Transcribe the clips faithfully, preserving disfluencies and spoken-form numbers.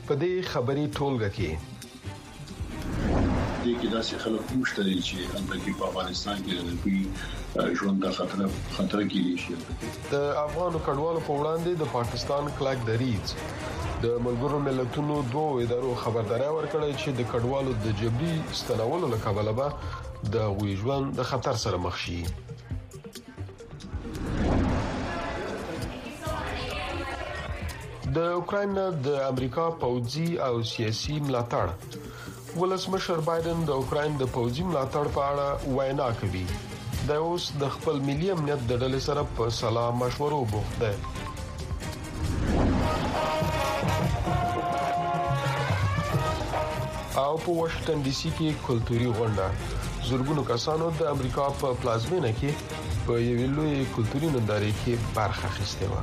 په دې خبري ټولګه کې دې کې داسې خلک مشته دي چې اندګي په افغانستان کې د دوی ژوند د خطر خطر کې دي شي د افغانو کډوالو په وړاندې د پاکستان کلک دریځ د ملګرو ملتونو دوه ادارو خبرداري ورکړه چې د کډوالو د جبري ستنولو لپاره به د غوي ژوند د خطر سره مخ شي. د اوکرين د امریکا پوځي او سیاسي ملاتړ ولسمشر بایدن د اوکرين د پوځي ملاتړ په اړه وینا کوي. د اوس د خپل ملي امنیت د ډلې سره په سلا مشورو بوخت دی. او په واشنگټن ډي سي کې کلتوري غونډه زورګونو کسانو د امریکا په پلازمینه کې په یوې لوی کلتوري نندارې کې برخه اخیسته و.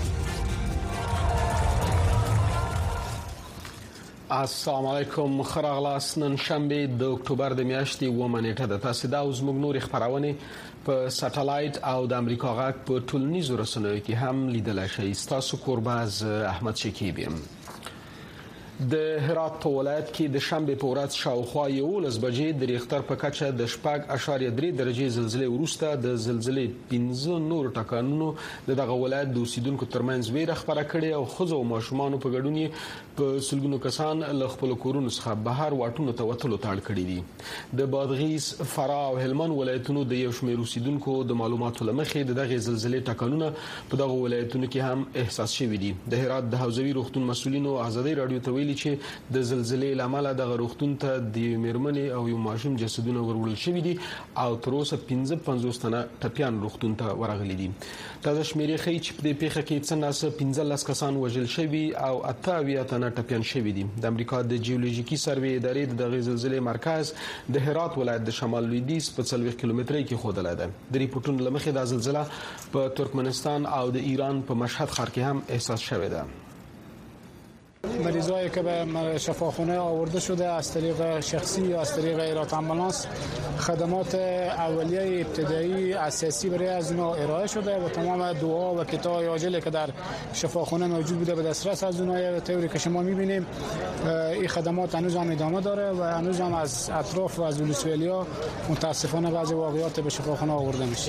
السلام علیکم خراغلاس نن شنبه د اکتوبر د میاشتې اوومه نیټه ده. تاسو دا اوس موږ نور خبرونه په سټلایټ او د امریکا غاک په ټولنیزو رسنیو کې هم لیدل شي. تاسو قرباز احمد شکیب یم. د هرات په ولایت کې د شنبه په ورځ شاوخوا یولس بجې د ریختر په کچه د شپږ اشاریه درې درجه زلزلې وروسته د زلزلې پنځه نور ټکانونو دغه ولایت د اوسیدونکو ترمنځ ویره خبره کړې او خزو او ماشومان په ګډون په سلګونو کسان له خپل کورونو څخه بهر واټونو ته وتلو تاړ کړی دي. د بادغیس، فراه او هلمند ولایتونو د یو شمېر اوسیدونکو د معلوماتو لمخې دغه زلزلې ټکانونه په دغه ولایتونو کې هم احساس شوي دي. د هرات د حوزوي روغتون مسولینو ازادي رادیو ته ویلي چې د زلزلې لامل د غروختون ته د میرمنې او یو ماشوم جسدونه ورول شوی دي او تر اوسه پنځه پنځوس تنه ټپيان روغتون ته ورغلي دي. تازه شمیرې ښیي چې په دې پیښه کې څنګه پنځه لس کسان وژل شوي او اته اویا تنه ټپيان شوي دي. د امریکا د جیولوژیکي سروې ادارې د زلزلې مرکز د هرات ولایت د شمال لویدیځ په څلوېښت کیلومترۍ کې خوده ده. د ریپورتونو لمخې د زلزلہ په ترکمنستان او د ایران په مشهد ښار کې هم احساس شوی ده. مریضایی که به شفاخانه آورده شده از طریق شخصی یا از طریق ایراد آمبولانس خدمات اولیه ابتدایی اساسی برای از اونها ارائه شده و تمام دعا و کیت‌های عاجلی که در شفاخانه موجود بوده به دسترس از اونها. به طوری که شما می‌بینیم این خدمات هنوز هم ادامه داره و هنوز هم از اطراف و از ولسوالی‌ها متاسفانه بعضی واقعات به شفاخانه آورده میشه.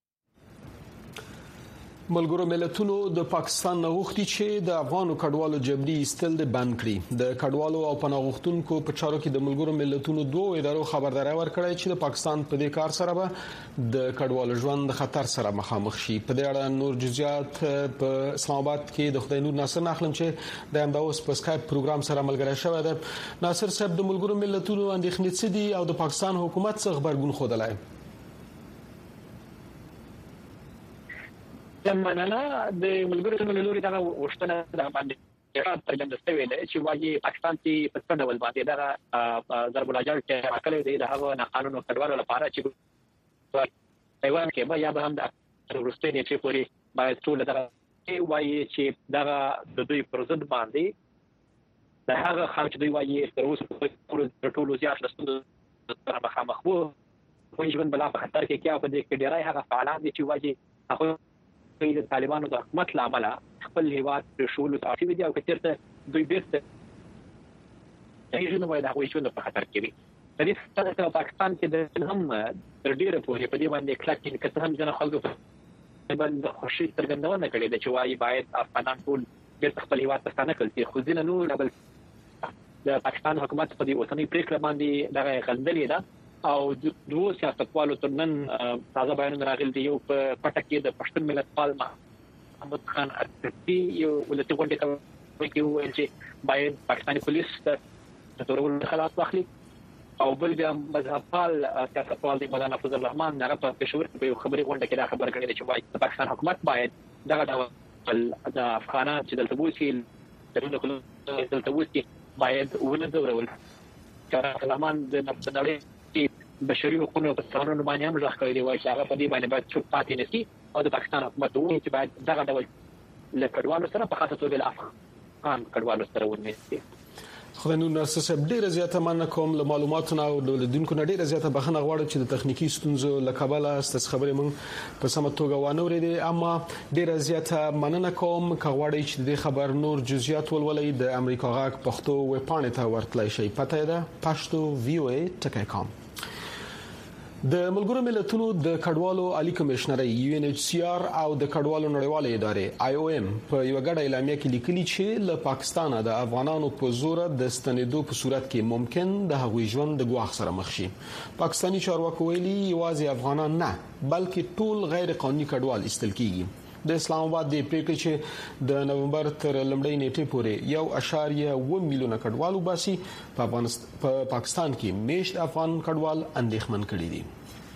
ملګرو ملتونو د پاکستان غوښتي چې د افغانو کډوالو جبري استل د بند کړي. د کډوالو او پناه غوښتونکو په چارو کې د ملګرو ملتونو دوه ادارو خبرداري ورکړه چې د پاکستان په دې کار سره به د کډوالو ژوند خطر سره مخامخ شي. په دې اړه نور جزئیات په اسلام آباد کې د خدای نور ناصر نخلم چې د امداوس په اسکایپ پروګرام سره ملګری شوی دی. ناصر صاحب د ملګرو ملتونو اندېښنې څه دي او د پاکستان حکومت څخه خبرګون خوده؟ مننه. د ملګرو له لوري دا وشتنه د باندې څرګنده شوې ده چې وايي پاکستان کې په څه ډول باندې دا ضرب الاجل چې راکړی دی د هغه ناقانونه کډوالو لپاره چې ایوان کې به یا به هم د ورستۍ چې پوری باید ټول دا وايي چې دا د دوی پرزنت باندې دا هغه خلک دوی وايي تر اوسه په ټولو زیات لستون سره مخامخ وو وایي ژوند بلا په خطر کې کې په دې کې ډیرای هغه فعالان دي چې وايي هغه د طالبانو د حکومت لامل خپل هیواد پر شول او تعقیب دي او کثرت دوی بیرته ایجنه وای دا وایي چې په خطر کې وي. د دې څخه پاکستان کې د هم تر ډیره پورې په دې باندې کلک کې کته هم ځنه خلکو په باندې خوشي څرګندونه کړې ده چې وايي باید افغانان ټول بیرته خپل هیواد ته ستانه کړي. خو ځینې نور ډبل د پاکستان حکومت په دې اوسنۍ پریکړه باندې دغه غندلې ده او دوه سیاستوالو ترنن تازه بیان راغلی دی. یو په پټه کې د پښتون ملت پال محمد خان اطرافي یو ولته غونډه کوي چې باید پاکستاني پولیس د تورول خلاص واخلي او بل د مذهب پال سیاستوال دی مولانا فضل الرحمن هغه په پېښور کې یو خبري غونډه کې دا خبر کړی چې وايي د پاکستان حکومت باید دغه ډول د افغانان چې دلته وځي دغه کله دلته وځي باید ونه درول. کله الرحمن د نړۍ بشري حقوقو په قانون باندې هم ځخ کوي وایي چې هغه په دې باندې باید چوپ پاتې نشي او د پاکستان حکومت وایي چې باید دغه ډول له کډوالو سره په خاصه توګه افغان کډوالو سره ونیسي. خدای نور صاحب ډیره زیاته مننه کوم له معلوماتونو او د لیدونکو نه ډیره زیاته بخښنه غواړم چې د تخنیکی ستونزو لکبله ستاسو خبرې مونږ په سمه توګه وانه ورېدې، اما ډیره زیاته مننه کوم کغواړی چې د خبر نور جزئیات ولولئ د امریکا غاک پښتو ویب پاڼې ته ورتلای شئ. پته ده پښتو وی او ای ټکی کام. د ملګرو ملتونو د کډوالو عالی کمشنري یو ان ایچ سی آر او د کډوالو نړیوالې ادارې آی او ایم په یو غړ اعلامیه کې لیکلي چې له پاکستان د افغانانو په زور د ستنېدو په صورت کې ممکن د هغوی ژوند د ګواښ سره مخ شي. پاکستانی چارواکو ویلي یوازې افغانان نه بلکې ټول غیر قانوني کډوال استل کیږي. د اسلام آباد د پریکړې چې د نومبر تر لمړۍ نیټې پورې یو اشاریه و میلیونه کډوالو باسي په افغانستان په پاکستان کې میشت افغان کډوال اندېښمن کړي دي.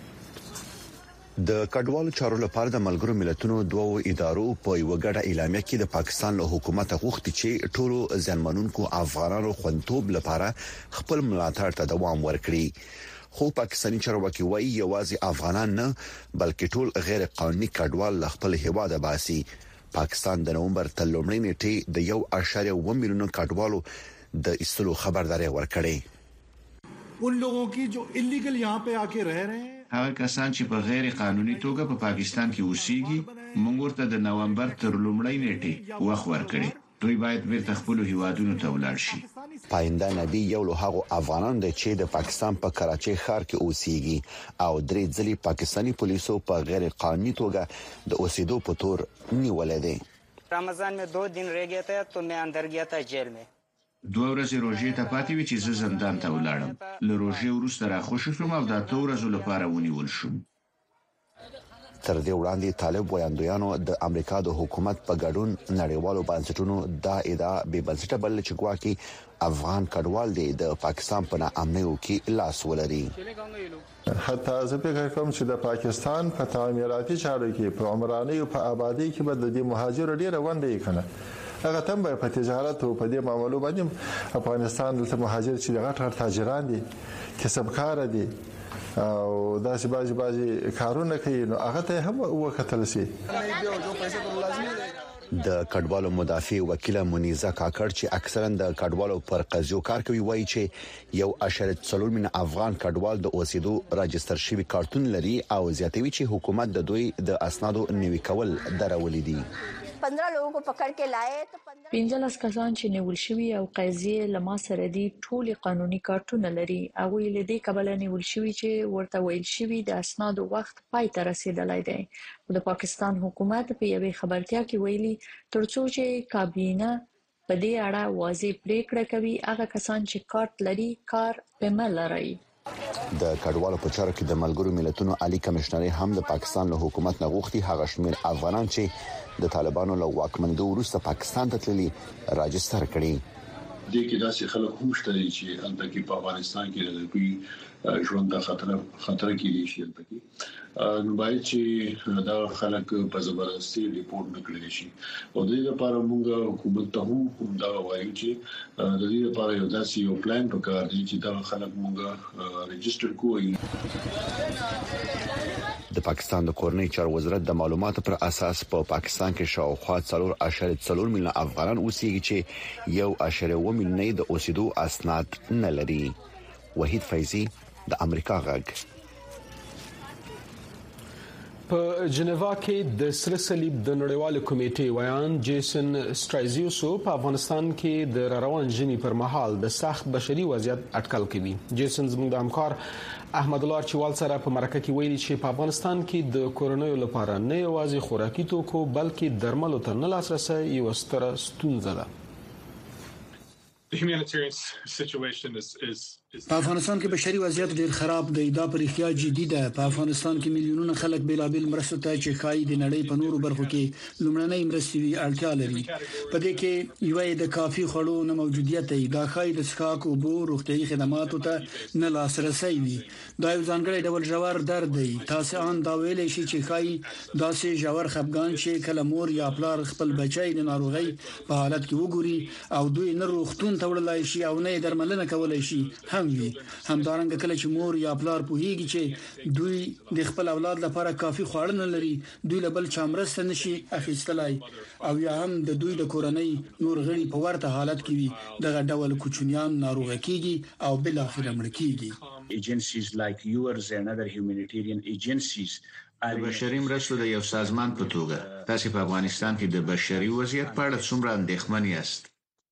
د کډوالو چارو لپاره د ملګرو ملتونو دوو ادارو په یو غړ اعلامیه کې د پاکستان له حکومت غوښتي چې ټولو ځانمنونکو افغانانو خوندتوب لپاره خپل ملاتړ ته دوام ورکړي. خو پاکستانی چارواکي وایي یوازې افغانان نه بلکې ټول غیر قانوني کډوال خپل هیواد باسي. پاکستان د نومبر تر لومړۍ نیټې د یو اشاریه و میلیونه کډوالو د ایستلو خبرداري ورکړې. उन लोगों की जो इलीगल यहाँ पे आके रह रहे हैं هغه کسان چې په غیر قانوني توګه په پاکستان کې اوسېږي موږ ورته د نومبر تر لومړۍ نیټې وخت ورکړي. دوی باید بیرته خپل هیوادونو ته ولاړ شي. پاینده نبی یو له هغو افغانانو دی چې د پاکستان په کراچۍ ښار کې اوسېږي او درې ځلې پاکستانی پولیسو په غیر قانوني توګه د اوسېدو په تور نیولې دي. رمضان में दो दिन रह गया था तो मैं अंदर गया था जेल में. دوه ورځې روزې ته پاتې وي چې زه زندان ته ولاړم. له روزې وروسته را خوشی شوم او د اتو ورځو لپاره ونیول شوم. تر دې وړاندې طالب ویاندویانو د امریکا د حکومت په ګډون نړیوالو بنسټونو دا ادعا به بنسټه بل چې ګواکي افغان کډوال دي د پاکستان په نامنیو کې لاس ولري. حتی زه فکر کوم چې د پاکستان په تعمیراتي چارو کې په عمراني او په آبادی کې به د مهاجر ډیره ونده کنه هغه تم به په تجارت او په دې معاملو باندې افغانستان د مهاجر چې غټ غټ تاجران دي کسبکار دي او داسې بازي بازي کارونه کوي نو هغه ته هم وکتل شي. د کډوالو مدافع وکیل منیزه کاکړ چې اکثرا د کډوالو پر قضیو کار کوي وایي چې یو اشاریه څلور من افغان کډوال د اوسېدو راجستر شوی کارتون لري او زیاتوي چې حکومت د دوی د اسنادو نوي کول درولې دي. पंद्रह लोगों को पकड़ के लाए तो پنځلس کسان چې نیول شوي او قضیه لما سره دي ټول قانوني کارتونه لري. هغه له دې کبل نیول شوي چې ورته ویل شوی د اسنادو وخت پای ته رسیدلای دی. د پاکستان حکومت په یوه خبرتیا کې ویلي ترڅو چې کابینه په دې اړه واضح پریکړه کوي هغه کسان چې کارت لري کار په مل لري. د کډوالو په چارو کې د ملګرو ملتونو عالی کمشنري هم د پاکستان له حکومت نه غوښتي هغه شمیر افغانان چې د طالبانو له واکمنۍ وروسته پاکستان ته تللي راجستر کړي. د کې داسې خلک هم شته چې البته کې په افغانستان کې د دوی ژوند د خطر خطر کې دي شي البته نو باید چې دا خلک په زبردستي ریپورت نکړي شي او د دې لپاره موږ حکومت ته هم دا وایو چې د دې لپاره یو داسې یو پلان پکار دی چې دا خلک موږ ريجستر کوی. د پاکستان د کورنۍ چارو وزارت د معلوماتو پر اساس په پا پاکستان کې شاوخوا څلور اشاریه څلور میلیونه افغانان اوسېږي چې یو اشاریه و میلیونه د اوسېدو اسناد نه لري. وحید فیضی د امریکا غږ. په جنیوا کې د سره صلیب د نړیوال کمیټې ویان جیسن سټرایزیوسو په افغانستان کې د روان ژمي پر مهال د سخت بشري وضعیت اټکل کوي. جیسن زموږ د همکار احمد الله چوال سره په مرکه کې ویلي چې په افغانستان کې د کورونیو لپاره نه یوازې خوراکي توکو بلکې درملو ته نه لاسرسي یو ستره ستونزه ده. The humanitarian situation is is په افغانستان کې بشري وضعیت ډیر خراب دی. دا پر احتیاج جدي ده. په افغانستان کې میلیونونه خلک بېلابېل مرستو ته چې خای د نړۍ په نورو برخو کې لومړنۍ مرستې اړتیا لري. په دې کې یو د کافي خوړو نه موجودیت دی. دا خای د څښاک او بو روغتيایي خدماتو ته نه لاسرسي وي. دا یو ځانګړی ډول ژور درد دی. تاسو ان دا ویلې شي چې خای داسې ژور خپګان چې کله مور یا پلار خپل بچی د ناروغي په حالت کې وګوري او دوی نه روغتون درمل تولای شي او نه درملنه کولای شي هم وي. همدارنګه کله چې مور یا پلار پوهیږي چې دوی د خپل اولاد لپاره کافي خواړه نه لري، دوی له بل چا مرسته نشي اخیستلای او یا هم د دوی د کورنۍ نور غړي په ورته حالت کې وي، دغه ډول کوچنیان ناروغ کیږي او بل اخر مړ کیږي. Agencies like yours and other humanitarian agencies د بشري مرستو د یو سازمان په توګه تاسو په افغانستان کې د بشري وضعیت په اړه څومره اندېښمن یاست؟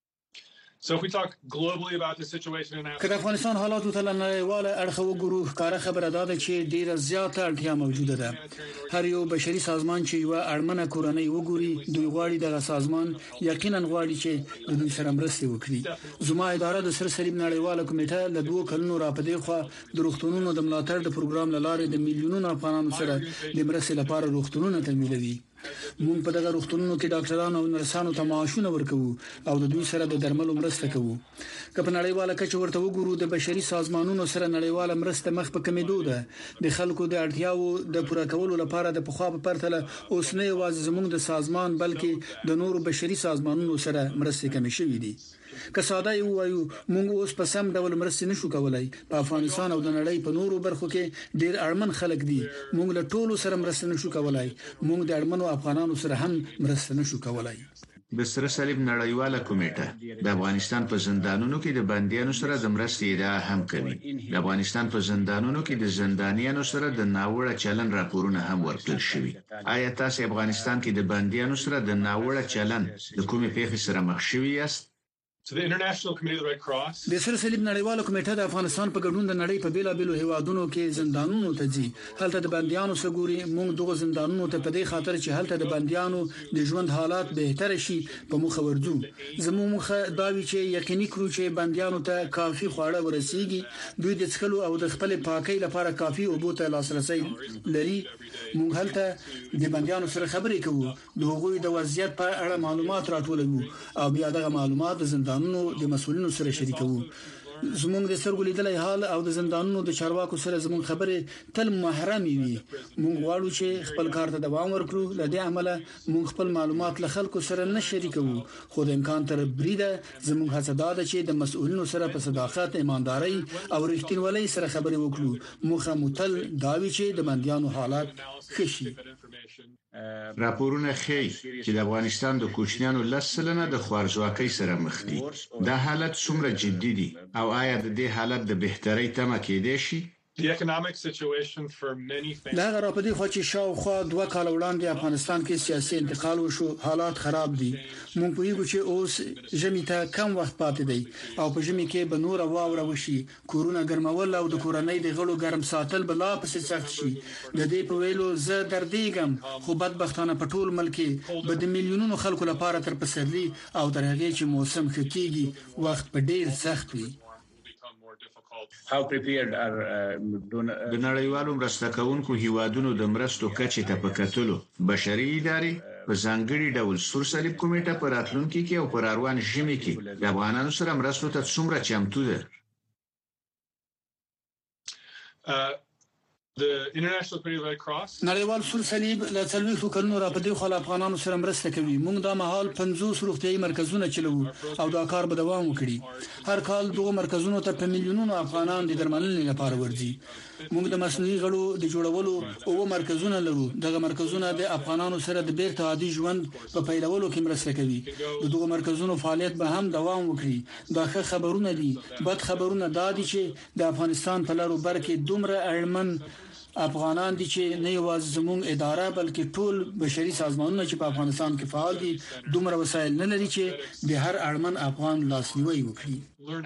So if we talk globally about the situation in Africa, که د افغانستان حالاتو ته نړیواله اړخ وګورو، ښکاره خبره ده چې ډیره زیاته اړتیا موجوده ده. هر یو بشري سازمان چې یو اړمنه کورنۍ وګوري، دوی غواړي دغه سازمان یقینا غواړي چې د دوی سره مرسته وکړي. زما اداره د سر صلیب نړیواله کمیټه له دوه کلونو را پدې خو د روغتونونو د ملاتړ د پروګرام لاره د میلیونونو افغانانو سره د مرستې لپاره روغتونونه تمویلوي. مونږ په دغه روغتونونو کې ډاکټرانو او نرسانو ته معاشونه ورکوو او د دوی سره د درملو مرسته کوو. که په نړیواله کچه ورته وګورو، د بشري سازمانونو سره نړیواله مرسته مخ په کمیدو ده. د خلکو د اړتیاو د پوره کولو لپاره د پخوا په پرتله اوس نه یوازې زموږ د سازمان بلکې د نورو بشري سازمانونو سره مرسته کمې شوې دي. که ساده یو وایو، موږ اوس په سم ډول مرسته نشو کولای. په افغانستان او د نړۍ په نورو برخو کې ډیر اړمن خلک دي. موږ له ټولو سره مرسته نشو کولای. موږ د اړمنو افغانانو سره هم مرسته نشو کولای. د سر صلیب نړیواله کمیټه د افغانستان په زندانونو کې د بندیانو سره د مرستې ادعا هم کوي. د افغانستان په زندانونو کې د زندانیانو سره د ناوړه چلن راپورونه هم ورکړل شوي. آیا تاسو افغانستان کې د بندیانو سره د ناوړه چلن د کومې پیښې سره مخ شوي یاست؟ So the International Committee of the Red Cross د سر صلیب نړیواله کمیټه د افغانستان په ګډون د نړۍ په بیلابېلو هیوادونو کې زندانونو ته ځي. هلته د بندیانو سګوري. موږ دغه زندانونو ته په دې خاطر چې هلته د بندیانو د ژوند حالات بهتر شي په مخه ورځو. زموږ مخه دا وی چې یقیني کړو چې بندیانو ته کافي خواړه ورسیږي، دوی د څښلو او د خپل پاکۍ لپاره کافي اوبو ته لاسرسي لري. موږ هلته د بندیانو سره خبرې کوو، د هغوی د وضعیت په اړه معلومات راټولوو او بیا دغه معلومات د زندانونو د مسؤلینو سره شریکوو. زموږ د سترګو لیدلای حال او د زندانونو د چارواکو سره زموږ خبرې تل محرمي وي. موږ غواړو چې خپل کار ته دوام ورکړو. لدې عمله موږ خپل معلومات له خلکو سره نه شریکوو، خو د امکان تر بریده زموږ هڅه ده چې د مسؤلینو سره په صداقت، ایمانداري او رښتینولۍ سره خبرې وکړو. موږ متل داوي چې د بندیانو حالات ښه شي. راپورونه ښیي چې د افغانستان د کوچنیانو لس سلنه د خوارځواکۍ سره مخ دي. دا حالت څومره جدي دي او آیا د دې حالت د بهترۍ تمه کېدای شي؟ The economic situation for many دا غره په دې خو چې شاوخوا دوه کال وړاندې افغانستان کې سیاسي انتقال وشو، حالات خراب دي. مونږ په یوه چې اوس ژمي ته کم وخت پاتې دی او په ژمي کې به نور واوره وشي. کورونه ګرمول او د کورنۍ د غړو ګرم ساتل بلا پسې سخت شي. د دې په ویلو زه دردېږم، خو بدبختانه په ټول ملک به د میلیونونو خلکو لپاره تر پسرلي او تر هغه چې موسم ښه کیږي وخت په ډیر سخت وي. How prepared are د نړیوالو مرسته کوونکو هیوادونو د مرستو کچې ته په کتلو بشري ادارې په ځانګړي ډول سر صلیب کمیټه پر راتلونکي کې او پر روان ژمي کې د افغانانو سره مرستو ته څومره چمتو ده؟ The International Committee of the Red Cross نړیوال سور صلیب له څلوېښتو کلونو را پدې خو افغانانو سره مرسته کوي. موږ دا مهال پنځوس روغتيایي مرکزونه چلوو او دا کار به دوام وکړي. هر کال دغه مرکزونو ته په میلیونونو افغانان د درملنې لپاره ورځي. موږ د مصنوعي غړو د جوړولو او مرکزونه لرو. دغه مرکزونه د افغانانو سره د بیرته عادي ژوند په پیلولو کې مرسته کوي. دغه مرکزونو فعالیت به هم دوام وکړي. دا ښه خبرونه دي. بد خبرونه دا دي چې د افغانستان په لارو بر کې دومره اړمن افغانان دي چې نه یوازې زموږ اداره بلکې ټول بشري سازمانونه چې په افغانستان کې فعال دي دومره وسایل نه لري چې د هر اړمن افغان لاسنیوي وکړي.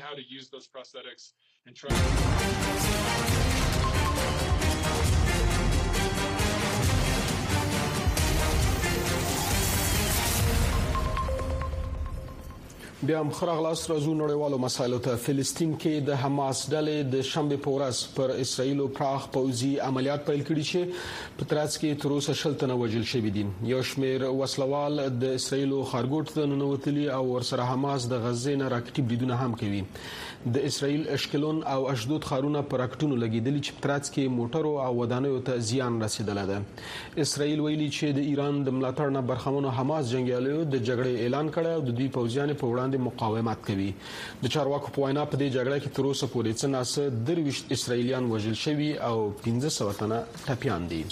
بیا هم خراغلاس راځو نړیوالو مسایلو ته. فلسطین کې د حماس ډلې د شنبه په ورځ پر اسرایل پراخ پوځي عملیات پیل کړي چې په ترڅ کې تر اوسه شل تنه وژل شوي دي. یو شمېر وسلوال د اسرایل خارګوټ ته ننوتلي او ورسره حماس د غزې نه راکټي بریدونه هم کوي. د اسرایل اشکلون او اشدود خارونه پر راکټونو لګیدلي چې په ترڅ کې موټرو او ودانیو ته زیان رسیدلی دی. اسرایل ویلي چې د ایران د ملاتړ نه برخمنو حماس جنگیالیو د جګړې اعلان کړی او د دوی پوځیان په وړاندې وړاندې مقاومت کوي. د چارواکو په وینا په دې جګړه کې تر اوسه پورې څه ناسه درويشت اسرایلیان وژل شوي او پنځه سوه تنه ټپيان دي.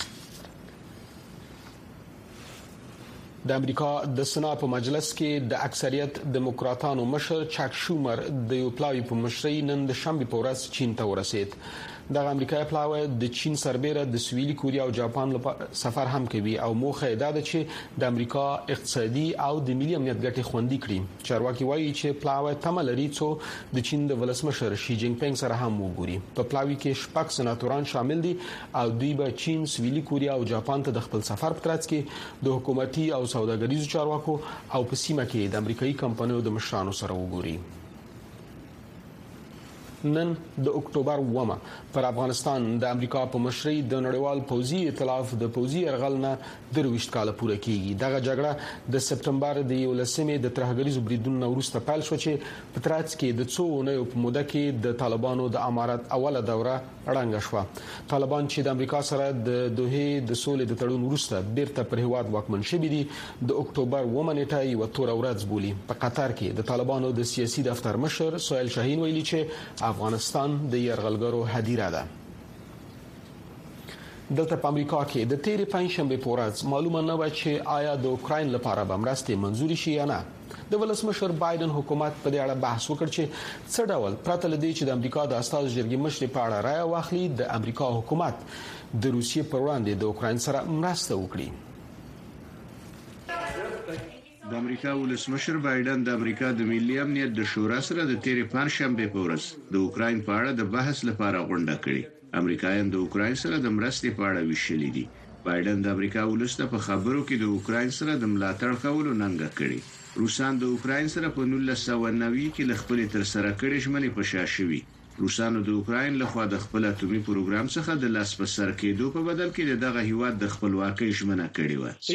د امریکا د سنا په مجلس کې د اکثریت دیموکراتانو مشر چاک شومر د یو پلاوی په مشرۍ نن د شنبه په ورځ چین ته ورسید. د امریکا پلاوی د چین سربېره د سویلي کوریا او جاپان لپاره سفر هم کوي او موخه دا ده چې د امریکا اقتصادي او د ملي امنیت ګټې خوندي کړي. چارواکي وایي چې پلاوی تمه لري چې د چین د ولسمشر شي جینګ پینګ سره هم وګوري. په پلاوی کې شپږ سناتوران شامل دي او دوی به چین، سویلي کوریا او جاپان ته د خپل سفر په ترڅ کې د حکومتي او سوداګریزو چارواکو او په سیمه کې د امریکایي کمپنیو د مشرانو سره وګوري. نن د اکتوبر اومه پر افغانستان د امریکا په مشرۍ د نړیوال پوځي ائتلاف د پوځي یرغل نه درويشت کال پوره کیږي. دغه جګړه د سپټمبر د یولسمې د ترهګریزو بریدونو وروسته پیل شو چې په ترڅ کې د څو اونیو په موده کې د طالبانو د امارت اوله دوره ړنګه شوه. طالبان چې د امریکا سره د دوه د سولې د تړون وروسته بیرته پر هیواد واکمن شوي دي د اکتوبر اومه نیټه یو تور ورځ بولي. په قطر کې د طالبانو د سیاسي دفتر مشر سهیل شاهین ویلي چې افغانستان د یرغلګرو هدیره ده. دلته په امریکا کې د تیرې پنځشنبه په ورځ معلومه نه و چې آیا د اوکراین لپاره به مرستې منزوري شي یا نه. د ولسمشر بایدن حکومت په دې اړه بحث وکړ چې څه ډول پرته لدی چې د امریکا د استازو جرګې مشر په اړه رائے واخلي د امریکا حکومت د روسیې پر وړاندې د اوکراین سره مرسته وکړي. د امریکا ولسمشر بایدن د امریکا د ملي امنیت د شورا سره د تیرې پنځشنبه په ورځ د اوکراین په اړه د بحث لپاره غونډه کړې. امریکایان د اوکراین سره د مرستې په اړه ویشلې دي. بایدن د امریکا ولسته په خبرو کې د اوکراین سره د ملاتړ کولو ننګه کړې. روسان د اوکراین سره په نولس سوه نوي کې ل خپل تر سره کړې ژمنې په شا شوي. روسانو د اوکراین لخوا د خپل اټومي پروګرام څخه د لاس په سر کېدو په بدل کې دغه هیواد د خپلواکۍ ژمنه کړې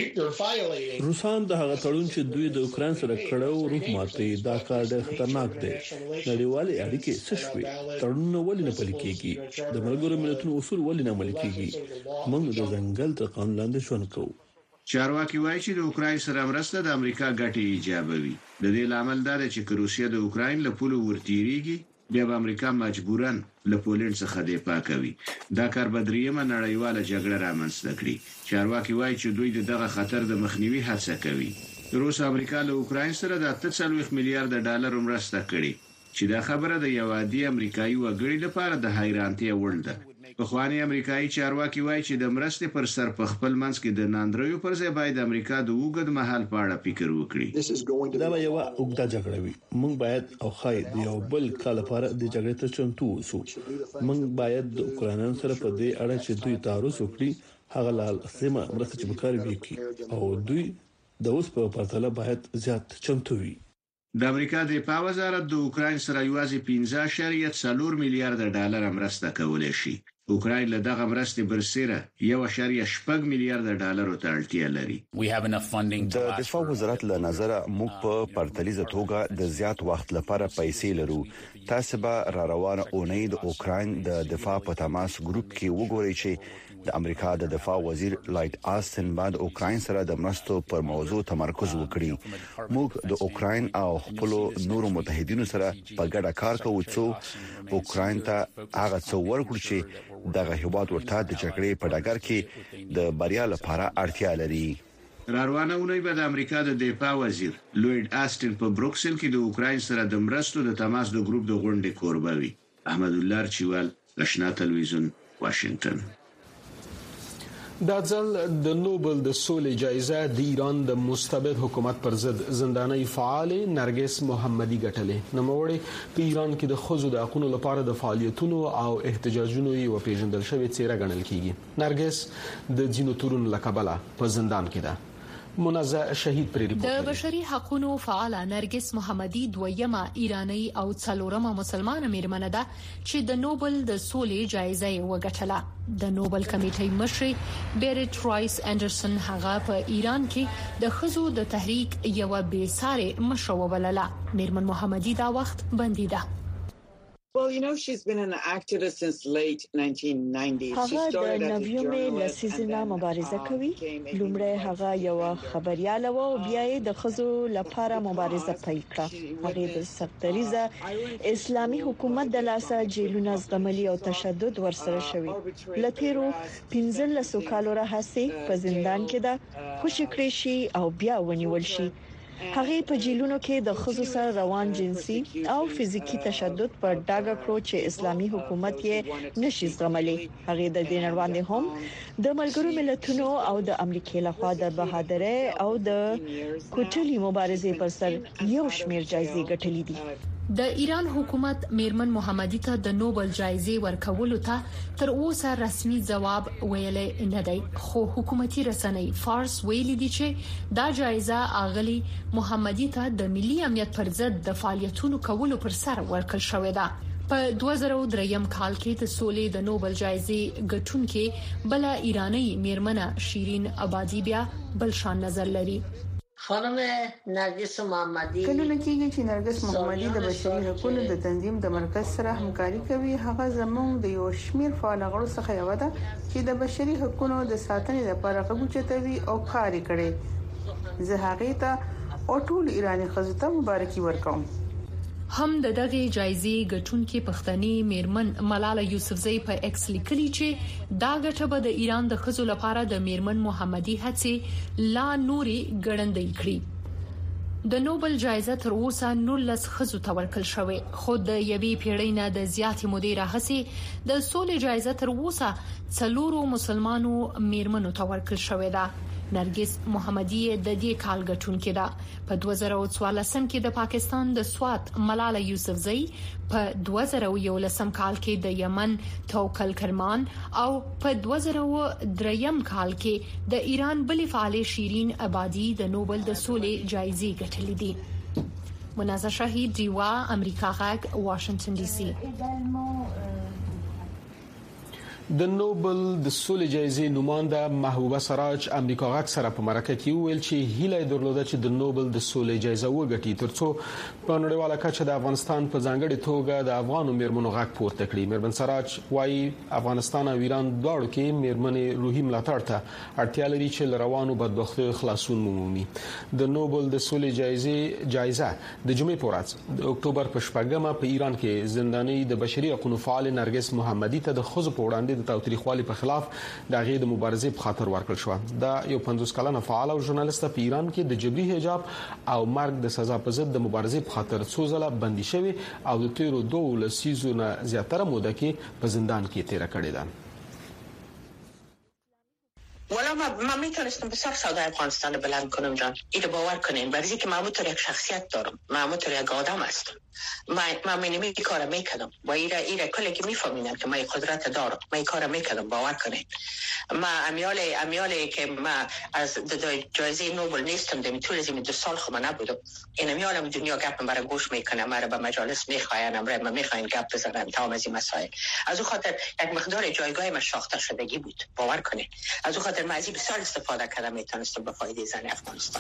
و. روسان د هغه تړون چې دوی د اوکراین سره کړو روح ماتي دا کار ډېر خطرناک دی. نړیوالې اړیکې څه شوي؟ تړون ولې نه پلي کېږي؟ د ملګرو ملتونو اصول ولې نه عملي کېږي؟ موږ د ځنګل تر قانون لاندې ژوند کوو. چارواکي وایي چې د اوکراین سره مرسته د امریکا ګټې ایجابوي. د دې لامل دا چې روسیه د اوکراین له پولو ورتيريږي بیا به امریکا مجبورن له پولند څخه دفاع کوي. دا کار بدریمه نړیواله جګړه رامنځته کړي. چارواکي وایي چې دوی دغه خطر د مخنیوي هڅه کوي. روس امریکا له اوکراین سره د اته څلوېښت میلیارډ ډالر مرسته کړي چې دا خبره د یو عادي امریکایي وګړي لپاره د حیرانتیا وړ ده. په خواني امریکایي چارواکي وایي چې د مرستې پر سر په خپل منځ کې د ناندریو پر ځای باید امریکا د وګد محل په اړه فکر وکړي. دا یو اوږده جګړه وي. موږ باید او خای د یو بل کال لپاره د جګړې ته چمتو اوسو. موږ باید د اوکراینانو سره په دې اړه چې دوی تعرض وکړي هغه لازمه مرسته چې وکړي وکړي او دوی د اوس په پرتله باید زیات چمتو وي. د امریکا د دفاع وزارت د اوکراین سره یوازې پنځه اعشاریه څلور میلیارډ ډالر مرسته کولای شي. اوکراین له دغه مرستې برسره یو اعشاریه شپږ میلیارډ ډالر ته اړتیا لري. د دفاع وزارت له نظر موږ په پرتلیزه توګه د زیات وخت لپاره پیسې لرو. تاسو به را روانه اونۍ د اوکراین د دفاع په تماس ګروپ کې وګورئ چې د امریکا د دفاع وزیر لایټ آستن بعد اوکراین سره د مرستو پر موضوع تمرکز وکړي. موږ د اوکراین او خپل نورو متحدینو سره په ګډه کار کوو چې اوکراین ته هغه څه ورکړي چې دغه هیواد ورته د جګړې په ډګر کې د بریا لپاره اړتیا لري. راروانه اونۍ به د امریکا د دفاع وزیر لوید آستن په بروکسل کې د اوکراین سره د مرستو د تماس د ګروپ د غونډې کوربه وي. احمد الله چوال، آشنا تلویزیون، واشنگټن. دا ځل د نوبل د سولې جایزه د ایران د مستبد حکومت پر ضد زنداني فعال نرګس محمدي ګټلې. نوموړی په ایران کې د خزو د حقوقو لپاره د فعالیتونو او احتجاجونو یو پیژندل شوی څیره ګڼل کیږي. نرګس د جنو تورون لقبله په زندان کې ده. منزه شهید پر ریپورت. د بشري حقوقو فعال نرګس محمدي دویمه ایرانی او څلورمه مسلمانه میرمنه ده چې د نوبل د سولې جایزه وګټله. د نوبل کمیټې مشر بیرټ رایس انډرسن هغه په ایران کې د خزو د تحریک یو بې ساري مشر وبلله. میرمن محمدي دا وخت بندي ده. Well, you know, she's been an activist since late nineteen nineties. She هغه started د as a نویومې journalist لسیزونه and then مبارزه uh, کوي. became a لومړی human هغه یو خبريال و او بیا یې د خزو لپاره مبارزه پیل کړه. هغه د سختریزه اسلامي حکومت د لاسه جیلونه زغملي او تشدد ورسره شوی. لتیرو پنځلس کالو راهسي په زندان کې ده، خوشی کړی شي او بیا ونیول شي. هغه په جیلونو کې د خزو سره روان جنسي او فزیکی تشدد پر ډاګه کړو چې اسلامي حکومت یې نشي زغملي. هغه د دین وړاندې هم د ملګرو ملتونو او د امریکای لخوا د بهادرۍ او د کوټلي مبارزې پر سر یو شمېر جایزې ګټلې دي. د ایران حکومت میرمن محمدي ته د نوبل جایزې ورکولو ته تر اوسه رسمي ځواب ویلې نه دی، خو حکومتي رسنۍ فارس ویلي دي چې دا جایزه اغلی محمدي ته د ملي امنیت پر ضد د فعالیتونو کولو پر سر ورکړل شوې ده. په دوه زره دریم کال کې د سولې د نوبل جایزې ګټونکې بل ایرانی میرمنه شیرین عبادی بیا بل شان نظر لري. خانم نرگس محمدی کله کېږي چې نرگس محمدی د بشري حقوقو د تنظیم د مرکز سره همکاري کوي. هغه زموږ د یو شمیر فعال غړو څخه یو ده چې د بشري حقوقو د ساتنې لپاره غوښتوي او کار کوي. زه هغه ته او ټول ایرانی خزو ته مبارکي ورکوم. هم د دغه جایزې ګټونکې پښتني میرمن ملاله یوسفزۍ په ایکس لیکلي چې دا ګټه به د ایران د خزو لپاره د میرمن محمدي هڅې لا نوري ګړندې کړي. د نوبل جایزه تر اوسه نولس خزو ته ورکړل شوې، خو د یوې پیړۍ نه د زیاتې مودې راهسي د سولې جایزه تر اوسه څلورو مسلمانو میرمنو ته ورکړل شوې ده. نرگس محمدی د دې کال ګټونکې ده. په دوه زره څوارلسم کې د پاکستان د سوات ملاله یوسفزۍ، په دوه زره یولسم کال کې د یمن توکل کرمان او په دوه زره دریم کال کې د ایران بلې فعال شیرین عبادی د نوبل د سولې جایزې ګټلې دي. منازه شهید دیوا، امریکا غږ، واشنگټن ډي سي. د نوبل د سولې جایزې نومانده محبوبه سراج امریکا غږ سره په مرکه کې ویل چې هیله درلوده چې د نوبل د سولې جایزه وګټي ترڅو په نړیواله کچه د افغانستان په ځانګړي توګه د افغانو میرمنو غږ پورته کړي. میرمن سراج وايي افغانستان او ایران دواړو کې میرمنې روحي ملاتړ ته اړتیا لري چې روانو بدبختیو خلاصون مومي. د نوبل د سولې جایزې جایزه د جمعې په ورځ د اکتوبر په شپږمه په ایران کې زنداني د بشري حقوقو فعال نرگس محمدي ته د خزو په وړاندې د تاوتریخوالي په خلاف د غیر د مبارزې په خاطر ورکړل شو. دا یو پنځوس کلنه فعال او ژورنالیست په ایران کې د جبري حجاب او مرګ د سزا په ضد د مبارزې په خاطر څو ځله بندي شوی او د تیرو دوه لسیزونه زیاتره موده کې په زندان کې تیر کړی ده. والا من میتونستم بسیار ساده افغانستان بلند کنم جان. اینو باور کنین، برای که من همونطور یک شخصیت دارم، من همونطور یک آدم هستم. من من منی کارو میکردم و ایره ایره کلی که میفهمینن که من قدرت دارم، من این کارو میکردم، باور کنین. من امیال امیالی که من از جایزه نوبل نیستم، دمی طول از این دو سال خو من نبودم. این امیالم دنیا گپ برای گوش میکنه، مرا به مجالس میخواین، امر من میخواین گپ بزنن تمام از این مسائل. از اون خاطر یک مقدار جایگاه من شاخته شدگی بود، باور کنین. از اون خاطر من از این بسیار استفاده کردم، میتونستم به فایده زن افغانستان.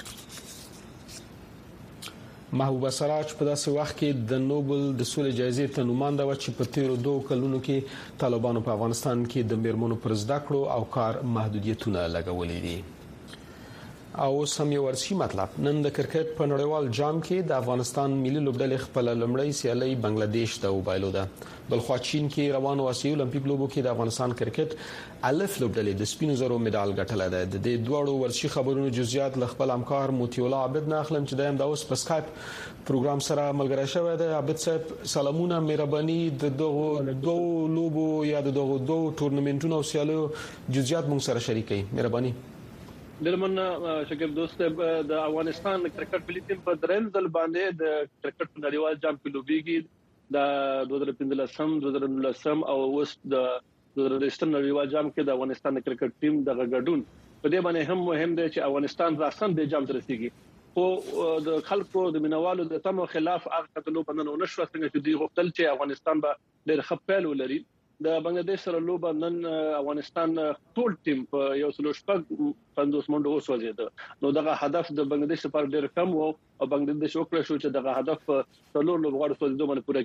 محبوبه سراج په داسې وخت کې د نوبل د سولې جایزې ته نومانده و چې په تیرو دوه کلونو کې طالبانو په افغانستان کې د میرمنو پر زده کړو او کار محدودیتونه لګولې دي. او سم یو ورسي مطلب نن د کرکټ په نړیوال جام کې د افغانستان ملي لوبډلې خپل لمړی سیالي بنگلاديش ته وبایلوده. بلخوا چین کې روانو آسیایي اولمپیک لوبو کې د افغانستان کرکټ الف لوبډلې د سپینو زرو مډال ګټل ده. د دې دوړو ورشي خبرونو جزئیات ل خپل همکار موتی الله عابد نه اخلم چې دایم دا اوس په سکایپ پروګرام سره ملګری شوی دی. عابد صاحب سلامونه، مهرباني د دغه دوه لوبو یا د دغه دوه ټورنمنټونو او سیالیو جزئیات موږ سره شریکي. مهرباني. دلمن شکر دوست د افغانستان کرکټ ملي ټیم په درېم ځل باندې د کرکټ په نړیوال جام کې لوبېږي. د دوه زره پنځلسم دوه زره نولسم او اوس د دوه زره دشتم نړیوال جام کې د افغانستان کرکټ ټیم د غډون په دې باندې هم مهم دی چې افغانستان راستن د جام سره رسیدي. خو د خلکو د مینوالو د تمو خلاف هغه کتلو بندنه نشو څنګه چې دی غوښتل چې افغانستان به ډېر خپل ولري. د بنگلاديش سره لوب نن افغانستان ټول ټیم په یو سلو شپږ پنځوس منډو وسوځید. نو دغه هدف د بنگلاديش لپاره ډېر کم وو او بنگلاديش وکړ شو چې دغه هدف ټولو لوبغاړو سوځیدو باندې پوره کړي.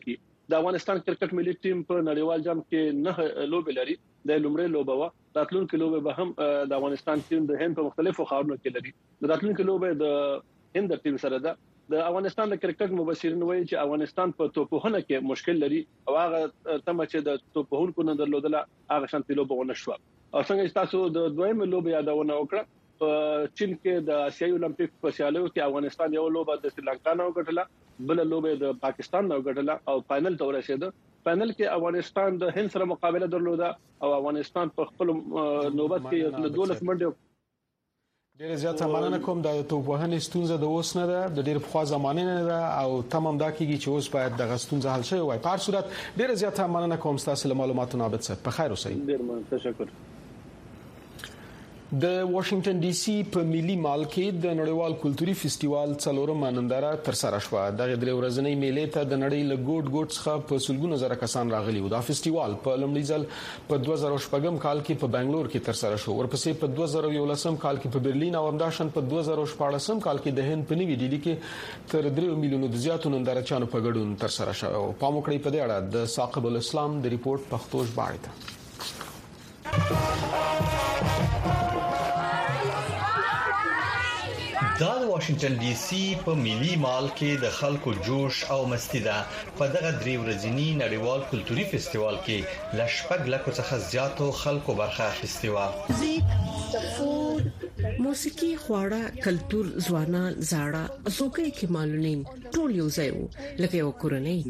د افغانستان کرکټ ملي ټیم په نړیوال جام کې نه لوبې لري د لومړی لوبه وا راتلونکو لوبه به هم د افغانستان ټیم د هند په مختلفو خاورونو کې لري د راتلونکو لوبه د هند ټیم سره ده د افغانستان د کرکټ مبصرین وایي چې افغانستان په توپونه کې مشکل لري او هغه تم چې د توپونکو نه درلودله هغه شانتي لوبه ونشو او څنګه تاسو د دویم لوبه یادونه وکړه چین کې د آسیایي اولمپیک په سیالیو کې افغانستان یو لوبه د سریلانکا نه وګټله بل لوبه د پاکستان نه وګټله او فائنل ته ورسېده فائنل کې افغانستان د هند سره مقابله درلوده او افغانستان په خپل نوبت کې د دولت منډه ډېر زیات مننه کوم د توپوهنې ستونزه د اوس نه ده د ډېر په خوا زمانه نه ده او تمام دا کیږي چې اوس باید د غستونزه حل شي وای په هر صورت ډېر زیات مننه کوم تاسو له معلوماتو نه بڅ په خیر اوسئ ډېر مننه تشکر د واشنگټن ډي سي په ملي مال کې د نړیوال کلتوري فستیوال څلورم ننداره تر سره شوه د غدري ورځنۍ میلې ته د نړۍ له ګوټ ګوټ څخه په سلګونو زره کسان راغلي وو دا فستیوال په لومړي ځل په دوه زره شپږم کال کې په بنگلور کې تر سره شو ورپسې په دوه زره یولسم کال کې په برلین او همداشان په دوه زره شپاړسم کال کې د هند په نیوي ډیلی کې تر درې میلیونو د زیاتو نندارچیانو په ګډون تر سره شوه په موکړې په دې اړه د ثاقب الاسلام د ریپورت پښتو ژباړه دا د واشنگټن ډي سي په ملي مال کې د خلکو جوش او مستی ده په دغه درې ورځنی نړیوال کلتوري فستیوال کې لشپږ لکه څخه زیاتو خلکو برخه اخیستې و موسیقي خواړه کلتور ځوانان زاړه زوکې کې معلومین ټول یو ځای وو لکه یو کورنۍ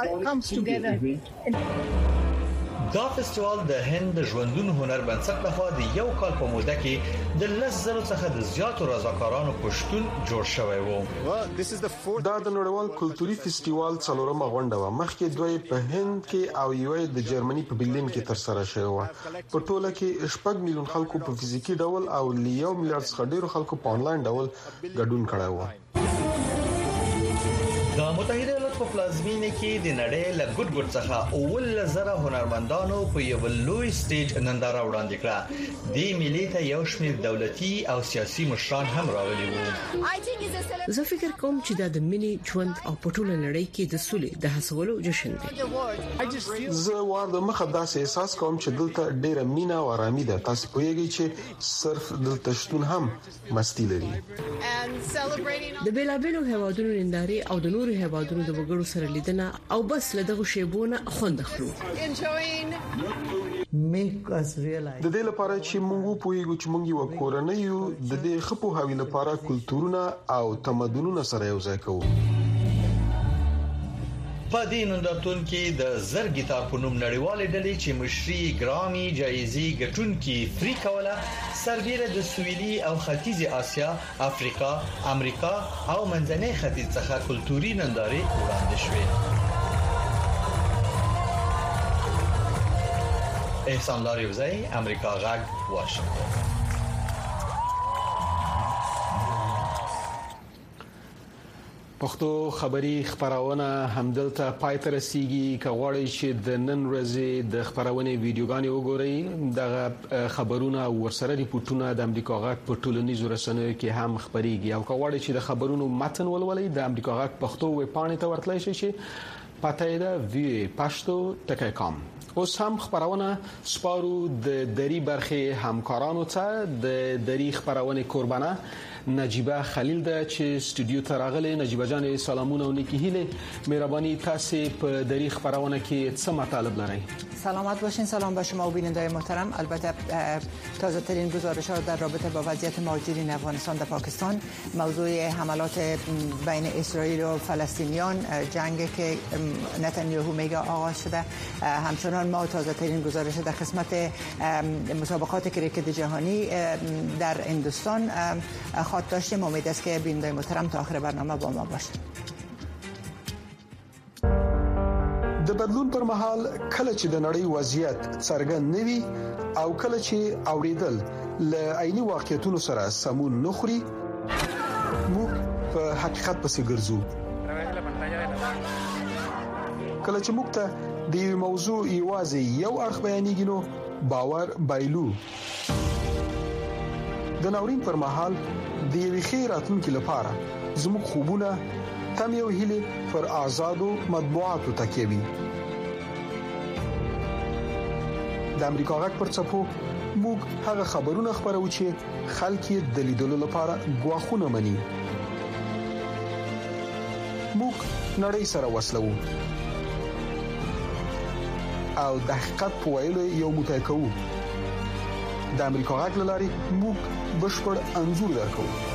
دا فستیوال د هند ژوندون هنر بنسټ لخوا د یو کال په موده کې د لزر څخه د زیاتو رضاکارانو پښتون جوړ شوی وو دا د نړیوال کلتوري فستیوال څلورمه غونډه و مخکې دوی په هند کې او یو د جرمني په برلین کې تر سره شوی و په ټوله کې شپږ میلیون خلکو په فزیکی ډول او لیو میلیارډ څخه ډیرو خلکو په انلاین ډول ګډون کړی و د متحده ایالاتو په پلازمینه کې د نړۍ له ګډ ګډ څخه اول زره هنرمندانو په یو لوی سټیج ننداره وړاندې کړه د ملي ته یو شمېر دولتي او سیاسي مشران هم راغلي وو زه فکر کوم چې دا د ملي ژوند او پټوله نړۍ کې د سولې د حسولو جشن دی زه وارد مخه داسې احساس کوم چې دلته ډیره مینا او آرامي ده تاسو پوهیږئ چې صرف دلته شتون هم مستی لري د بیلابیلو هوادونو ننداري او د نورو هوادونو د وګړو سره لیدنه او بس له دغه شیبونه خوند اخلو د دې لپاره چې موږ پوهیږو چې موږ یو کورنۍ یو د دې خپو هوی لپاره کلتورونه او تمدنونه سره یو ځای کوو په دې نندارتون کې د زر ګیتار په نوم نړیوال ډلې چې مشري ګرامي جایزي ګټونکي فری کوله سربېره د سویلي او ختیځ اسیا افریقا امریکا او منځنۍ ختیځ څخه کلتوري نندارې وړاندې شوې احسان لاریوزی امریکا غږ واشنگټن پښتو خبري خبرونه همدلته پای ته رسیدي کغوړی چې د نن ورځې د خبرونه ویډیوګانې وګورئ دغه خبرونه ورسره ریپورتونه د امریکا غږ په ټولنیزو رسنیو کې هم خبريږي او کغوړی چې د خبرونو متن ولولئ د امریکا غږ پښتو ویب پاڼې ته ورتلئ شئ پته ده وی پښتو ټکی کام اوس هم خبرونه سپارو د دری برخه همکارانو ته د دری خبرونه قربانه نجيبه خلیل ده چې استودیو ته راغله نجيبه جان سلامونه او نیکی هیله مهرباني تاسو په دری خبرونه کې څه مطالب لرئ سلامت باشین سلام به شما و بینندگان محترم البته تازه ترین گزارش‌ها در رابطه با وضعیت مهاجرین افغانستان در پاکستان موضوع حملات بین اسرائیل و فلسطینیان جنگی که نتانیاهو میگه آغاز شده همچنان ما تازه ترین گزارش در قسمت مسابقات کریکت جهانی در هندوستان خواهد داشتیم امید است که بینندگان محترم تا آخر برنامه با ما باشید د بدلون پر مهال کله چې د نړۍ وضعیت څرګند نوي او کله چې اوریدل ل عیني واقعیتونو سره سمون نخري موږ په حقیقت پسې ګرځو کله چې موږ ته د یو موضوع ایوازي یو اړخ بیانېږي نو باور بایلو د ناورین پر مهال د یوې خیراتونکو لپاره زموږ خوبونه تم یو هیله پر آزادو مطبوعاتو تکیوي د امریکا غږ پر څپو موږ هغه خبرونه خبرو چې خلک یې د لیدلو لپاره غواخونه مني. موږ نړۍ سره وصلو او د حقیقت په ویلو یو متای کوو. د امریکا غږ لاري موږ بشپړ انزور درکو.